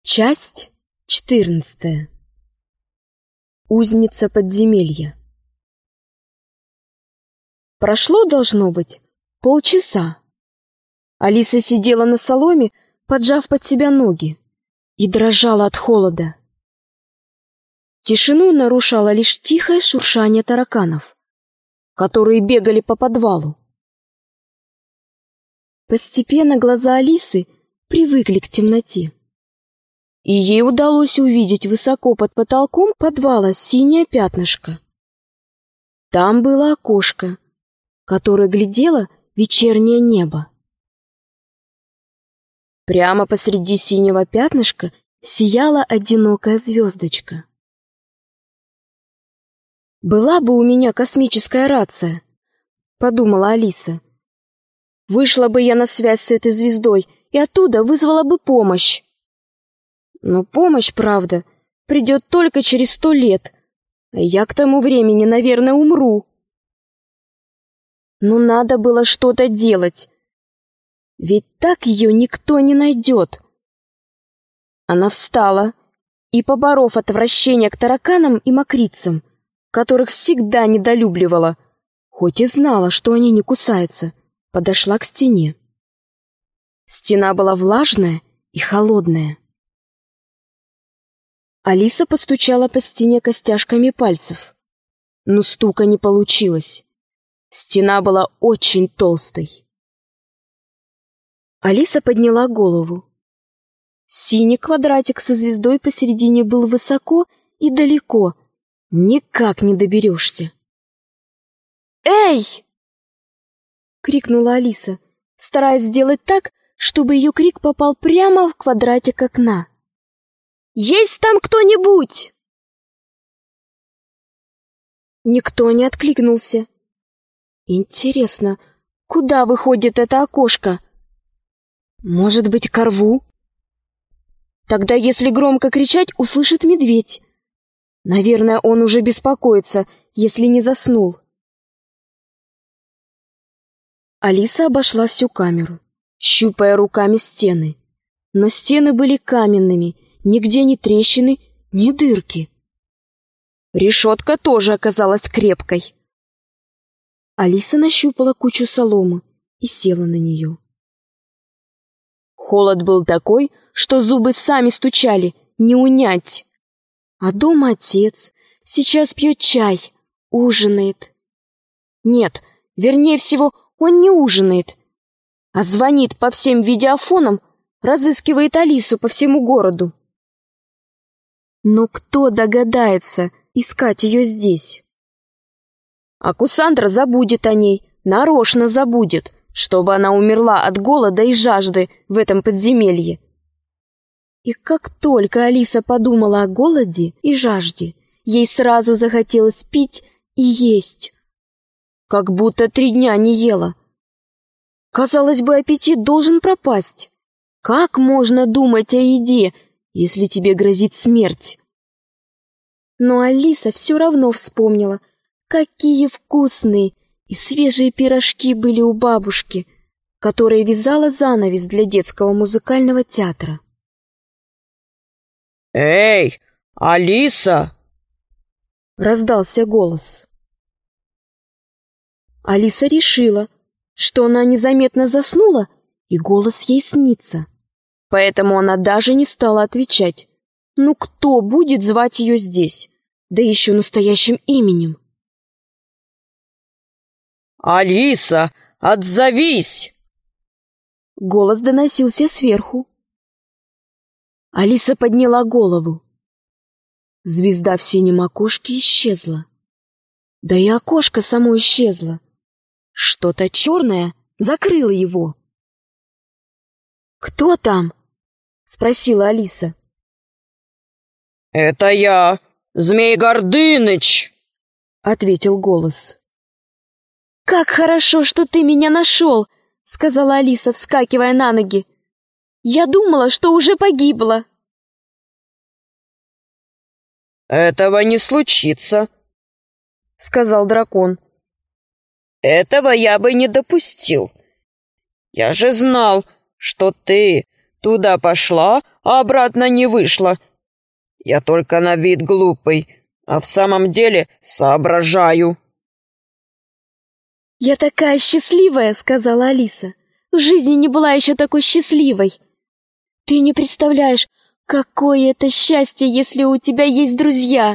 Часть 14. Узница подземелья. Прошло, должно быть, полчаса. Алиса сидела на соломе, поджав под себя ноги, и дрожала от холода. Тишину нарушало лишь тихое шуршание тараканов, которые бегали по подвалу. Постепенно глаза Алисы привыкли к темноте, и ей удалось увидеть высоко под потолком подвала синее пятнышко. Там было окошко, которое глядело в вечернее небо. Прямо посреди синего пятнышка сияла одинокая звездочка. «Была бы у меня космическая рация», — подумала Алиса. «Вышла бы я на связь с этой звездой и оттуда вызвала бы помощь. Но помощь, правда, придет только через 100 лет, а я к тому времени, наверное, умру. Но надо было что-то делать, ведь так ее никто не найдет». Она встала и, поборов отвращение к тараканам и мокрицам, которых всегда недолюбливала, хоть и знала, что они не кусаются, подошла к стене. Стена была влажная и холодная. Алиса постучала по стене костяшками пальцев, но стука не получилось. Стена была очень толстой. Алиса подняла голову. Синий квадратик со звездой посередине был высоко и далеко, никак не доберешься. «Эй!» — крикнула Алиса, стараясь сделать так, чтобы ее крик попал прямо в квадратик окна. «Есть там кто-нибудь?» Никто не откликнулся. Интересно, куда выходит это окошко? Может быть, ко рву? Тогда, если громко кричать, услышит медведь. Наверное, он уже беспокоится, если не заснул. Алиса обошла всю камеру, щупая руками стены. Но стены были каменными, нигде ни трещины, ни дырки. Решетка тоже оказалась крепкой. Алиса нащупала кучу соломы и села на нее. Холод был такой, что зубы сами стучали, не унять. А дома отец сейчас пьет чай, ужинает. Нет, вернее всего, он не ужинает, а звонит по всем видеофонам, разыскивает Алису по всему городу. Но кто догадается искать ее здесь? А Кусандра забудет о ней, нарочно забудет, чтобы она умерла от голода и жажды в этом подземелье. И как только Алиса подумала о голоде и жажде, ей сразу захотелось пить и есть. Как будто 3 дня не ела. Казалось бы, аппетит должен пропасть. Как можно думать о еде, если тебе грозит смерть? Но Алиса все равно вспомнила, какие вкусные и свежие пирожки были у бабушки, которая вязала занавес для детского музыкального театра. «Эй, Алиса!» — раздался голос. Алиса решила, что она незаметно заснула, и голос ей снится. Поэтому она даже не стала отвечать. Ну кто будет звать ее здесь? Да еще настоящим именем. «Алиса, отзовись!» Голос доносился сверху. Алиса подняла голову. Звезда в синем окошке исчезла. Да и окошко само исчезло. Что-то черное закрыло его. «Кто там?» — спросила Алиса. «Это я, Змей Гордыныч!» — ответил голос. «Как хорошо, что ты меня нашел!» — сказала Алиса, вскакивая на ноги. «Я думала, что уже погибла!» «Этого не случится!» — сказал дракон. «Этого я бы не допустил. Я же знал, что ты Туда пошла, а обратно не вышла. Я только на вид глупый, а в самом деле соображаю». «Я такая счастливая», — сказала Алиса. «В жизни не была еще такой счастливой. Ты не представляешь, какое это счастье, если у тебя есть друзья».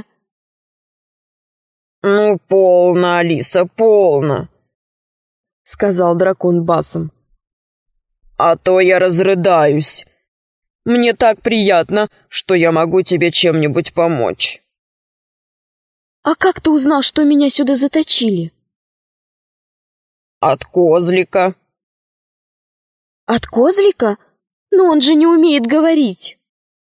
«Ну, полно, Алиса, полно», — сказал дракон басом. «А то я разрыдаюсь. Мне так приятно, что я могу тебе чем-нибудь помочь». «А как ты узнал, что меня сюда заточили?» «От козлика». «От козлика? Но он же не умеет говорить».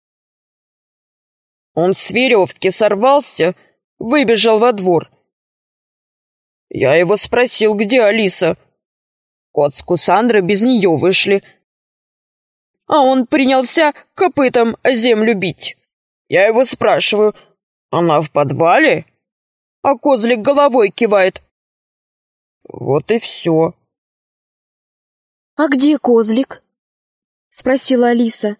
Он с веревки сорвался, выбежал во двор. Я его спросил, где Алиса. Кот с Кусандрой без нее вышли. А он принялся копытом о землю бить. Я его спрашиваю, она в подвале? А козлик головой кивает. Вот и все. «А где козлик?» — спросила Алиса.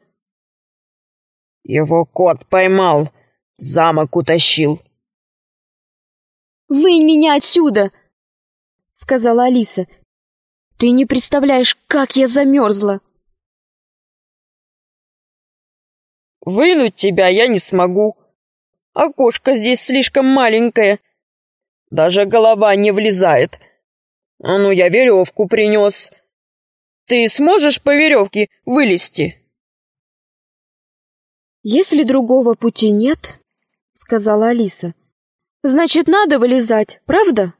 Его кот поймал, в замок утащил. «Вынь меня отсюда!» — сказала Алиса. «Ты не представляешь, как я замерзла!» «Вынуть тебя я не смогу. Окошко здесь слишком маленькое. Даже голова не влезает. А ну, я веревку принес. Ты сможешь по веревке вылезти?» «Если другого пути нет, — сказала Алиса, — значит, надо вылезать, правда?»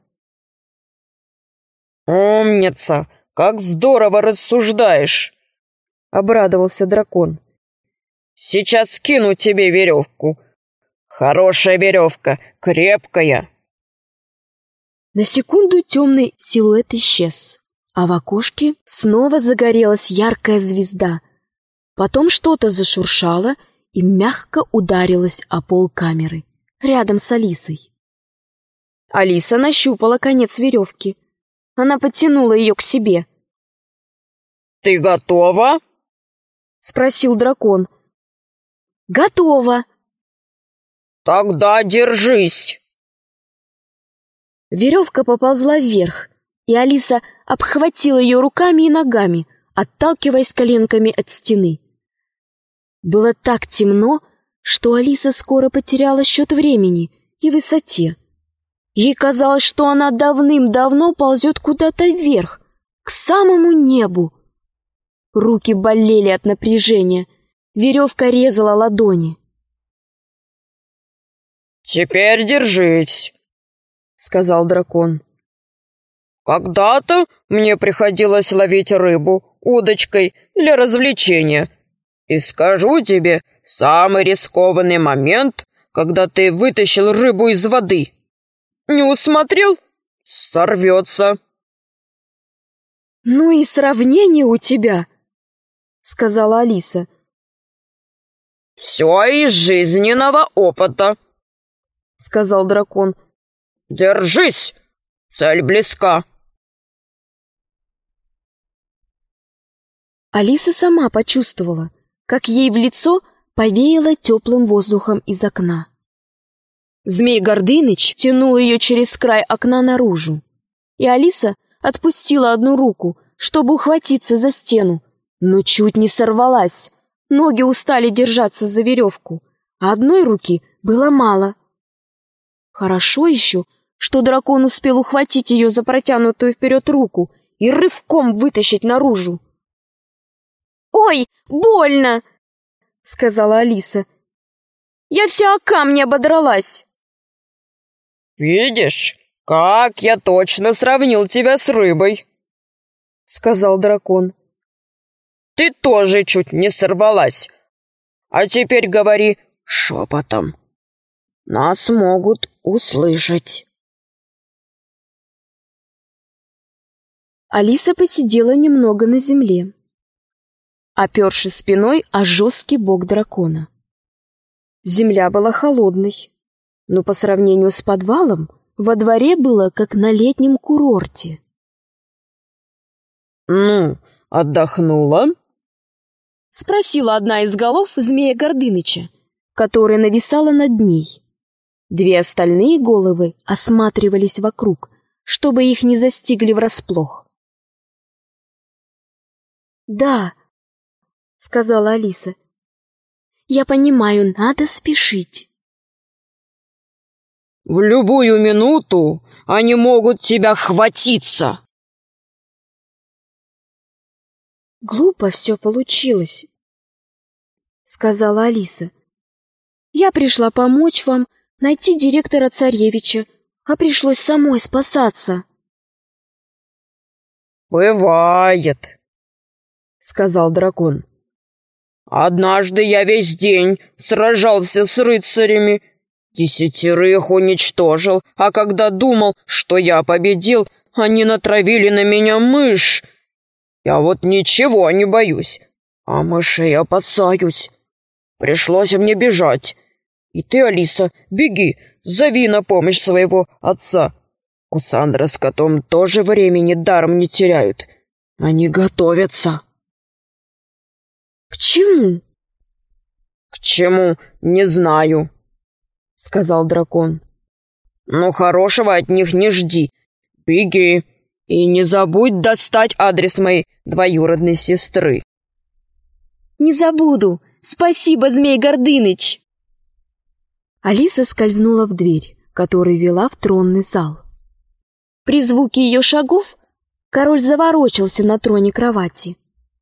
«Умница! Как здорово рассуждаешь!» — обрадовался дракон. «Сейчас скину тебе веревку. Хорошая веревка, крепкая». На секунду темный силуэт исчез, а в окошке снова загорелась яркая звезда. Потом что-то зашуршало и мягко ударилось о пол камеры, рядом с Алисой. Алиса нащупала конец веревки. Она подтянула ее к себе. «Ты готова?» — спросил дракон. «Готово!» «Тогда держись!» Веревка поползла вверх, и Алиса обхватила ее руками и ногами, отталкиваясь коленками от стены. Было так темно, что Алиса скоро потеряла счет времени и высоте. Ей казалось, что она давным-давно ползет куда-то вверх, к самому небу. Руки болели от напряжения, веревка резала ладони. «Теперь держись», — сказал дракон. «Когда-то мне приходилось ловить рыбу удочкой для развлечения. И скажу тебе, самый рискованный момент, когда ты вытащил рыбу из воды. Не усмотрел? Сорвется». «Ну и сравнение у тебя», — сказала Алиса. «Все из жизненного опыта», — сказал дракон. «Держись, цель близка». Алиса сама почувствовала, как ей в лицо повеяло теплым воздухом из окна. Змей Гордыныч тянул ее через край окна наружу, и Алиса отпустила одну руку, чтобы ухватиться за стену, но чуть не сорвалась. Ноги устали держаться за веревку, а одной руки было мало. Хорошо еще, что дракон успел ухватить ее за протянутую вперед руку и рывком вытащить наружу. «Ой, больно!» — сказала Алиса. «Я вся о камни ободралась». «Видишь, как я точно сравнил тебя с рыбой», — сказал дракон. «Ты тоже чуть не сорвалась. А теперь говори шепотом. Нас могут услышать». Алиса посидела немного на земле, опершись спиной о жесткий бок дракона. Земля была холодной, но по сравнению с подвалом во дворе было как на летнем курорте. «Ну, отдохнула?» — спросила одна из голов змея Гордыныча, которая нависала над ней. Две остальные головы осматривались вокруг, чтобы их не застигли врасплох. «Да», — сказала Алиса, — «я понимаю, надо спешить». «В любую минуту они могут тебя хватиться!» «Глупо все получилось», — сказала Алиса. «Я пришла помочь вам найти директора царевича, а пришлось самой спасаться». «Бывает», — сказал дракон. «Однажды я весь день сражался с рыцарями, 10 уничтожил, а когда думал, что я победил, они натравили на меня мышь. Я вот ничего не боюсь, а мышей опасаюсь. Пришлось мне бежать. И ты, Алиса, беги, зови на помощь своего отца. Кусандра с котом тоже времени даром не теряют. Они готовятся». «К чему?» «К чему, не знаю», — сказал дракон. «Но хорошего от них не жди. Беги и не забудь достать адрес моей двоюродной сестры». «Не забуду. Спасибо, Змей Гордыныч!» Алиса скользнула в дверь, которая вела в тронный зал. При звуке ее шагов король заворочился на троне кровати.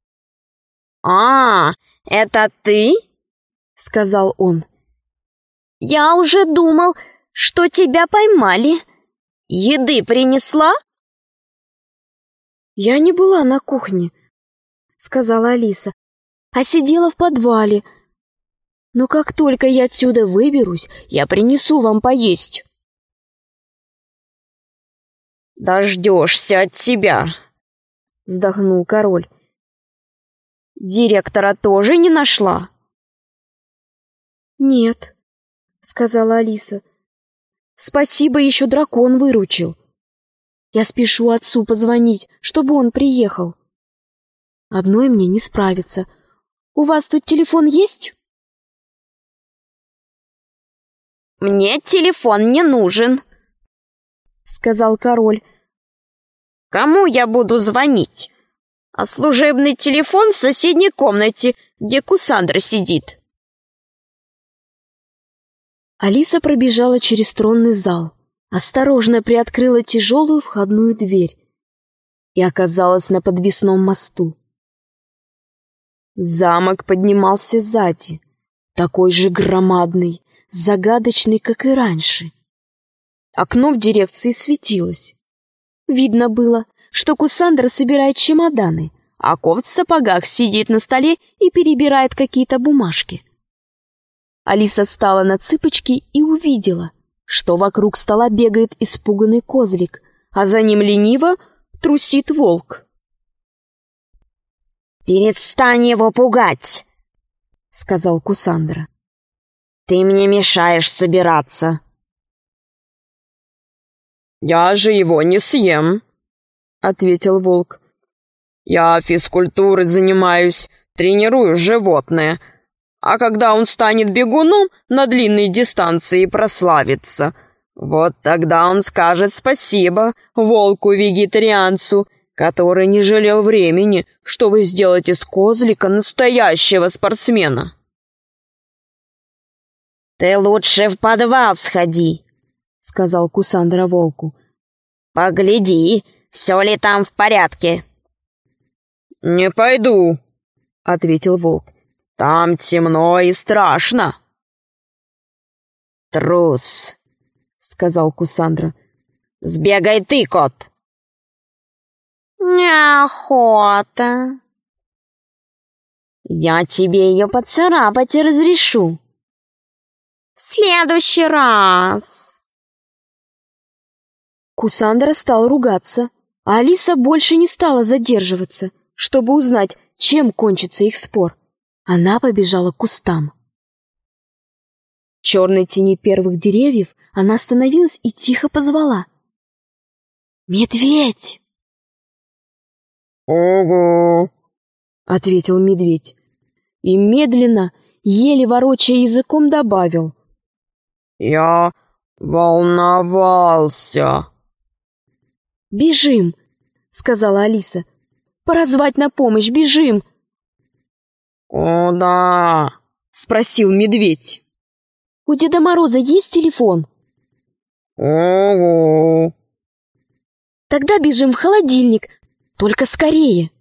«А, это ты?» — сказал он. «Я уже думал, что тебя поймали. Еды принесла?» «Я не была на кухне», — сказала Алиса, «а сидела в подвале. Но как только я отсюда выберусь, я принесу вам поесть». «Дождешься от тебя», — вздохнул король. «Директора тоже не нашла?» «Нет», — сказала Алиса. «Спасибо, еще дракон выручил. Я спешу отцу позвонить, чтобы он приехал. Одной мне не справиться. У вас тут телефон есть?» «Мне телефон не нужен», — сказал король. «Кому я буду звонить? А служебный телефон в соседней комнате, где Кусандра сидит». Алиса пробежала через тронный зал, осторожно приоткрыла тяжелую входную дверь и оказалась на подвесном мосту. Замок поднимался сзади, такой же громадный, загадочный, как и раньше. Окно в дирекции светилось. Видно было, что Кусандра собирает чемоданы, а кот в сапогах сидит на столе и перебирает какие-то бумажки. Алиса встала на цыпочки и увидела, что вокруг стола бегает испуганный козлик, а за ним лениво трусит волк. «Перестань его пугать», — сказал Кусандра. «Ты мне мешаешь собираться». «Я же его не съем», — ответил волк. «Я физкультурой занимаюсь, тренирую животное. А когда он станет бегуном на длинной дистанции и прославится, вот тогда он скажет спасибо волку-вегетарианцу, который не жалел времени, чтобы сделать из козлика настоящего спортсмена». «Ты лучше в подвал сходи», — сказал Кусандра волку. «Погляди, все ли там в порядке». «Не пойду», — ответил волк. «Там темно и страшно». «Трус», — сказал Кусандра. «Сбегай ты, кот». «Неохота». «Я тебе ее поцарапать и разрешу». «В следующий раз». Кусандра стал ругаться, а Алиса больше не стала задерживаться, чтобы узнать, чем кончится их спор. Она побежала к кустам. В черной тени первых деревьев она остановилась и тихо позвала. «Медведь!» «Ого!» — ответил медведь. и медленно, еле ворочая языком, добавил: «Я волновался». «Бежим!» — сказала Алиса. «Пора звать на помощь, бежим!» «Куда?» — спросил медведь. «У Деда Мороза есть телефон?» «Ого!» «Тогда бежим в холодильник, только скорее!»